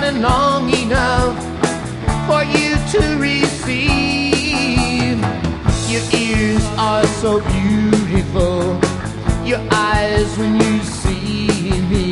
listening long enough for you to receive. Your ears are so beautiful, your eyes when you see me.